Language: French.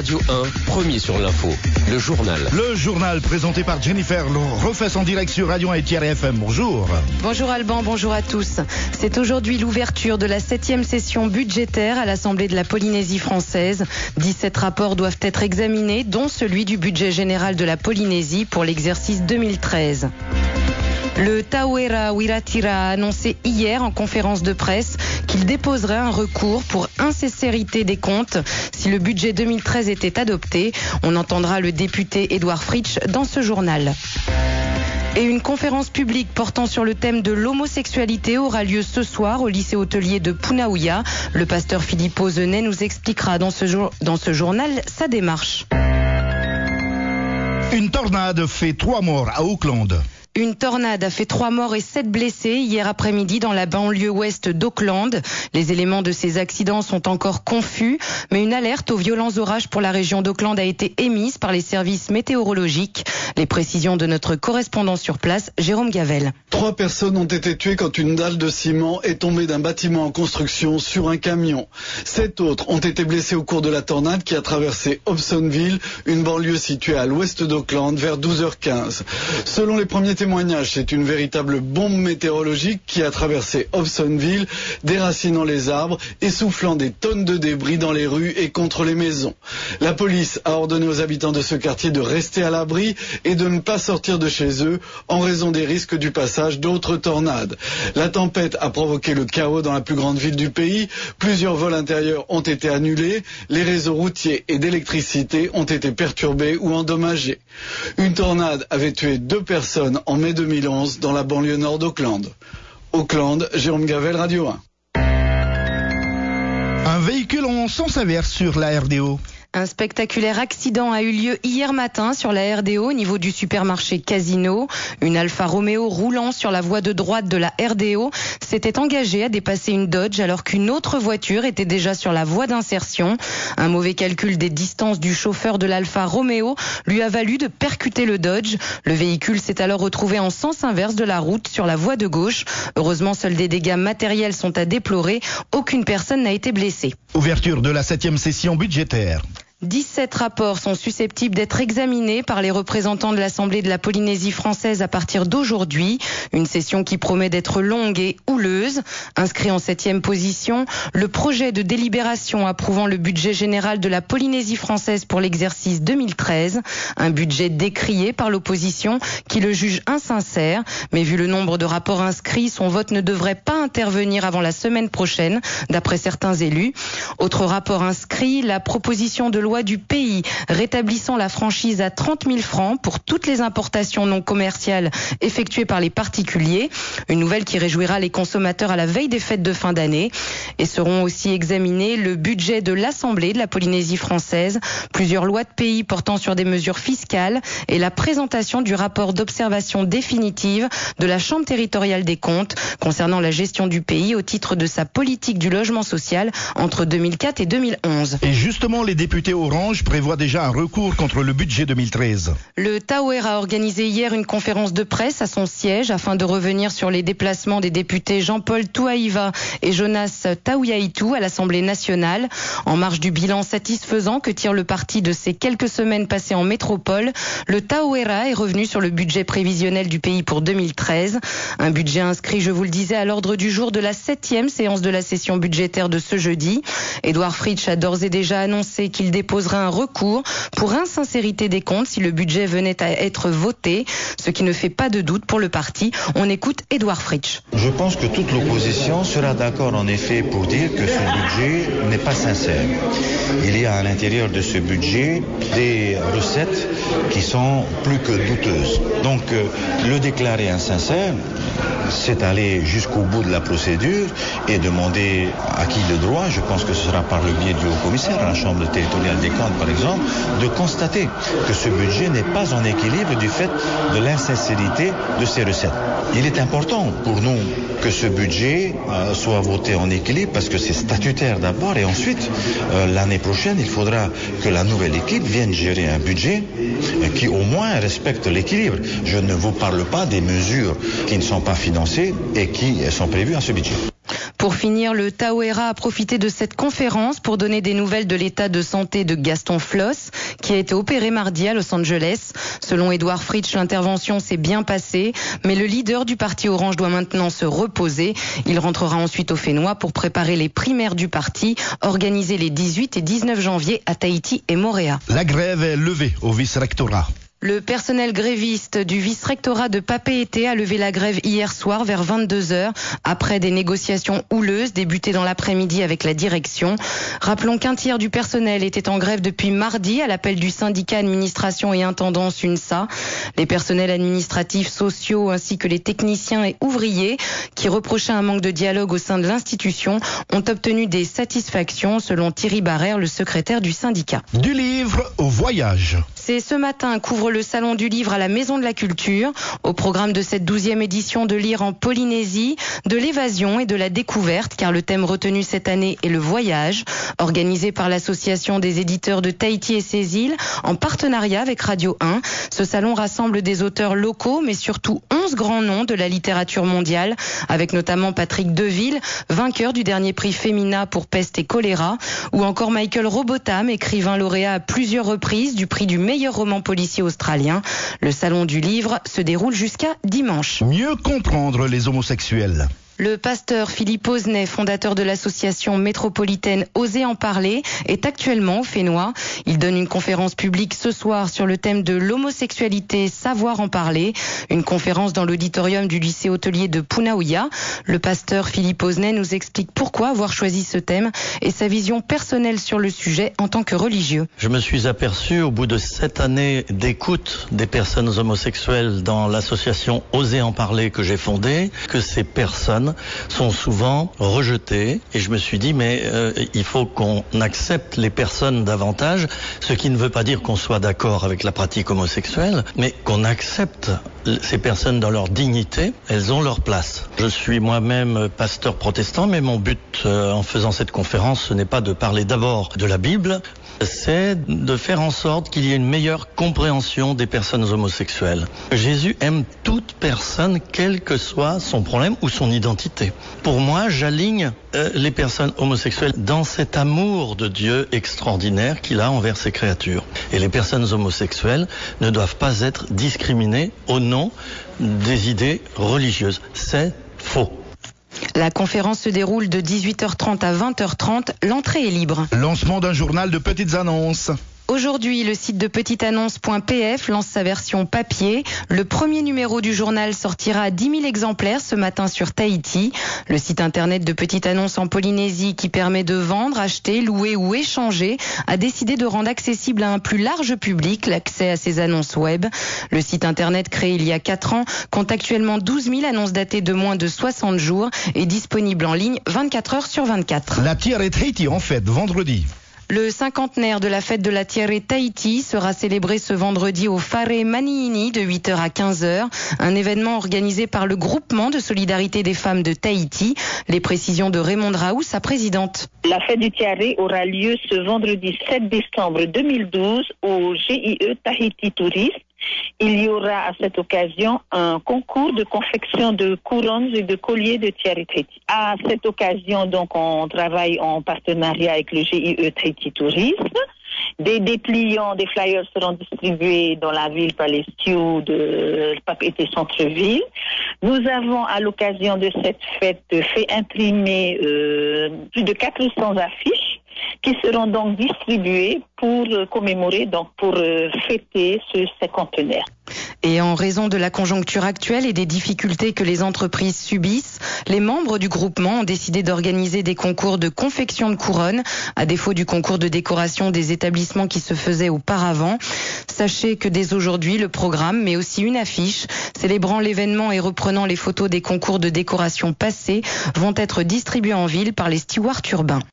Radio 1, premier sur l'info. Le journal. Le journal présenté par Jennifer refait en direct sur Radio 1 et Thierry FM. Bonjour. Bonjour Alban, bonjour à tous. C'est aujourd'hui l'ouverture de la 7e session budgétaire à l'Assemblée de la Polynésie française. 17 rapports doivent être examinés, dont celui du budget général de la Polynésie pour l'exercice 2013. Le Tauera Wiratira a annoncé hier en conférence de presse qu'il déposerait un recours pour insincérité des comptes si le budget 2013 était adopté. On entendra le député Edouard Fritsch dans ce journal. Et une conférence publique portant sur le thème de l'homosexualité aura lieu ce soir au lycée hôtelier de Punaouia. Le pasteur Philippe Ozenet nous expliquera dans ce journal sa démarche. Une tornade fait 3 morts à Auckland. Une tornade a fait 3 morts et 7 blessés hier après-midi dans la banlieue ouest d'Auckland. Les éléments de ces accidents sont encore confus, mais une alerte aux violents orages pour la région d'Auckland a été émise par les services météorologiques. Les précisions de notre correspondant sur place, Jérôme Gavel. 3 personnes ont été tuées quand une dalle de ciment est tombée d'un bâtiment en construction sur un camion. 7 autres ont été blessés au cours de la tornade qui a traversé Hobsonville, une banlieue située à l'ouest d'Auckland, vers 12h15. Selon les premiers témoignage, c'est une véritable bombe météorologique qui a traversé Hobsonville, déracinant les arbres et soufflant des tonnes de débris dans les rues et contre les maisons. La police a ordonné aux habitants de ce quartier de rester à l'abri et de ne pas sortir de chez eux en raison des risques du passage d'autres tornades. La tempête a provoqué le chaos dans la plus grande ville du pays. Plusieurs vols intérieurs ont été annulés. Les réseaux routiers et d'électricité ont été perturbés ou endommagés. Une tornade avait tué 2 personnes en mai 2011 dans la banlieue nord d'Auckland. Auckland, Jérôme Gavel, Radio 1. Un véhicule en sens inverse sur la RDO. Un spectaculaire accident a eu lieu hier matin sur la RDO au niveau du supermarché Casino. Une Alfa Romeo roulant sur la voie de droite de la RDO s'était engagée à dépasser une Dodge alors qu'une autre voiture était déjà sur la voie d'insertion. Un mauvais calcul des distances du chauffeur de l'Alfa Romeo lui a valu de percuter le Dodge. Le véhicule s'est alors retrouvé en sens inverse de la route sur la voie de gauche. Heureusement, seuls des dégâts matériels sont à déplorer. Aucune personne n'a été blessée. Ouverture de la 7e session budgétaire. 17 rapports sont susceptibles d'être examinés par les représentants de l'Assemblée de la Polynésie française à partir d'aujourd'hui. Une session qui promet d'être longue et houleuse. Inscrit en 7e position, le projet de délibération approuvant le budget général de la Polynésie française pour l'exercice 2013. Un budget décrié par l'opposition qui le juge insincère. Mais vu le nombre de rapports inscrits, son vote ne devrait pas intervenir avant la semaine prochaine, d'après certains élus. Autre rapport inscrit, la proposition de loi du pays rétablissant la franchise à 30 000 francs pour toutes les importations non commerciales effectuées par les particuliers. Une nouvelle qui réjouira les consommateurs à la veille des fêtes de fin d'année. Et seront aussi examinés le budget de l'Assemblée de la Polynésie française, plusieurs lois de pays portant sur des mesures fiscales et la présentation du rapport d'observation définitive de la Chambre territoriale des comptes concernant la gestion du pays au titre de sa politique du logement social entre 2004 et 2011. Et justement, les députés Orange prévoit déjà un recours contre le budget 2013. Le Tauera a organisé hier une conférence de presse à son siège afin de revenir sur les déplacements des députés Jean-Paul Tuaiva et Jonas Tauyaitu à l'Assemblée nationale. En marge du bilan satisfaisant que tire le parti de ces quelques semaines passées en métropole, le Tauera est revenu sur le budget prévisionnel du pays pour 2013. Un budget inscrit, je vous le disais, à l'ordre du jour de la 7e séance de la session budgétaire de ce jeudi. Edouard Fritsch a d'ores et déjà annoncé qu'il déposerait un recours pour insincérité des comptes si le budget venait à être voté, ce qui ne fait pas de doute pour le parti. On écoute Edouard Fritsch. Je pense que toute l'opposition sera d'accord en effet pour dire que ce budget n'est pas sincère. Il y a à l'intérieur de ce budget des recettes qui sont plus que douteuses. Donc le déclarer insincère, c'est aller jusqu'au bout de la procédure et demander à qui le droit, je pense que ce sera par le biais du haut-commissaire à la Chambre territoriale des comptes par exemple, de constater que ce budget n'est pas en équilibre du fait de l'insincérité de ses recettes. Il est important pour nous que ce budget soit voté en équilibre parce que c'est statutaire d'abord et ensuite l'année prochaine il faudra que la nouvelle équipe vienne gérer un budget qui au moins respecte l'équilibre. Je ne vous parle pas des mesures qui ne sont pas financées et qui sont prévues à ce budget. Pour finir, le Tahoeraa a profité de cette conférence pour donner des nouvelles de l'état de santé de Gaston Floss, qui a été opéré mardi à Los Angeles. Selon Edouard Fritsch, l'intervention s'est bien passée, mais le leader du parti Orange doit maintenant se reposer. Il rentrera ensuite au Fénois pour préparer les primaires du parti, organisées les 18 et 19 janvier à Tahiti et Moorea. La grève est levée au vice-rectorat. Le personnel gréviste du vice-rectorat de Papeete a levé la grève hier soir vers 22h après des négociations houleuses débutées dans l'après-midi avec la direction. Rappelons qu'un tiers du personnel était en grève depuis mardi à l'appel du syndicat administration et intendance UNSA. Les personnels administratifs, sociaux ainsi que les techniciens et ouvriers qui reprochaient un manque de dialogue au sein de l'institution ont obtenu des satisfactions selon Thierry Barrère, le secrétaire du syndicat. Du livre au voyage. C'est ce matin qu'ouvre le Salon du Livre à la Maison de la Culture. Au programme de cette 12e édition de Lire en Polynésie, de l'évasion et de la découverte, car le thème retenu cette année est le voyage. Organisé par l'Association des éditeurs de Tahiti et ses îles, en partenariat avec Radio 1. Ce salon rassemble des auteurs locaux, mais surtout 11 grands noms de la littérature mondiale, avec notamment Patrick Deville, vainqueur du dernier prix Femina pour Peste et Choléra, ou encore Michael Robotham, écrivain lauréat à plusieurs reprises du prix du meilleur roman policier australien. Le Salon du Livre se déroule jusqu'à dimanche. Mieux comprendre les homosexuels. Le pasteur Philippe Osnet, fondateur de l'association métropolitaine Oser en parler, est actuellement au Fénois. Il donne une conférence publique ce soir sur le thème de l'homosexualité, savoir en parler. Une conférence dans l'auditorium du lycée hôtelier de Punaouia. Le pasteur Philippe Osnet nous explique pourquoi avoir choisi ce thème et sa vision personnelle sur le sujet en tant que religieux. Je me suis aperçu au bout de 7 années d'écoute des personnes homosexuelles dans l'association Oser en parler que j'ai fondée, que ces personnes sont souvent rejetées, et je me suis dit il faut qu'on accepte les personnes davantage, ce qui ne veut pas dire qu'on soit d'accord avec la pratique homosexuelle, mais qu'on accepte ces personnes dans leur dignité. Elles ont leur place. Je suis moi-même pasteur protestant, mais mon but en faisant cette conférence, ce n'est pas de parler d'abord de la Bible, c'est de faire en sorte qu'il y ait une meilleure compréhension des personnes homosexuelles. Jésus aime toute personne, quel que soit son problème ou son identité. Pour moi, j'aligne les personnes homosexuelles dans cet amour de Dieu extraordinaire qu'il a envers ses créatures. Et les personnes homosexuelles ne doivent pas être discriminées au nom des idées religieuses. C'est faux. La conférence se déroule de 18h30 à 20h30. L'entrée est libre. Lancement d'un journal de petites annonces. Aujourd'hui, le site de petiteannonce.pf lance sa version papier. Le premier numéro du journal sortira à 10 000 exemplaires ce matin sur Tahiti. Le site internet de Petite Annonce en Polynésie, qui permet de vendre, acheter, louer ou échanger, a décidé de rendre accessible à un plus large public l'accès à ses annonces web. Le site internet, créé il y a 4 ans, compte actuellement 12 000 annonces datées de moins de 60 jours et disponible en ligne 24 heures sur 24. La Tiare Tahiti en fête vendredi. Le cinquantenaire de la fête de la Tiare Tahiti sera célébré ce vendredi au Whare Maniini de 8h à 15h, un événement organisé par le groupement de solidarité des femmes de Tahiti. Les précisions de Raymond Raoult, sa présidente. La fête du Tiare aura lieu ce vendredi 7 décembre 2012 au GIE Tahiti Tourist. Il y aura à cette occasion un concours de confection de couronnes et de colliers de Tiare Tahiti. À cette occasion, donc, on travaille en partenariat avec le GIE Tahiti Tourisme. Des dépliants, des flyers seront distribués dans la ville par les stewards de Papeete Centre-Ville. Nous avons, à l'occasion de cette fête, fait imprimer plus de 400 affiches qui seront donc distribuées pour commémorer, donc pour fêter ce cinquantenaire. Et en raison de la conjoncture actuelle et des difficultés que les entreprises subissent, les membres du groupement ont décidé d'organiser des concours de confection de couronnes, à défaut du concours de décoration des établissements qui se faisaient auparavant. Sachez que dès aujourd'hui, le programme, mais aussi une affiche, célébrant l'événement et reprenant les photos des concours de décoration passés, vont être distribués en ville par les stewards urbains.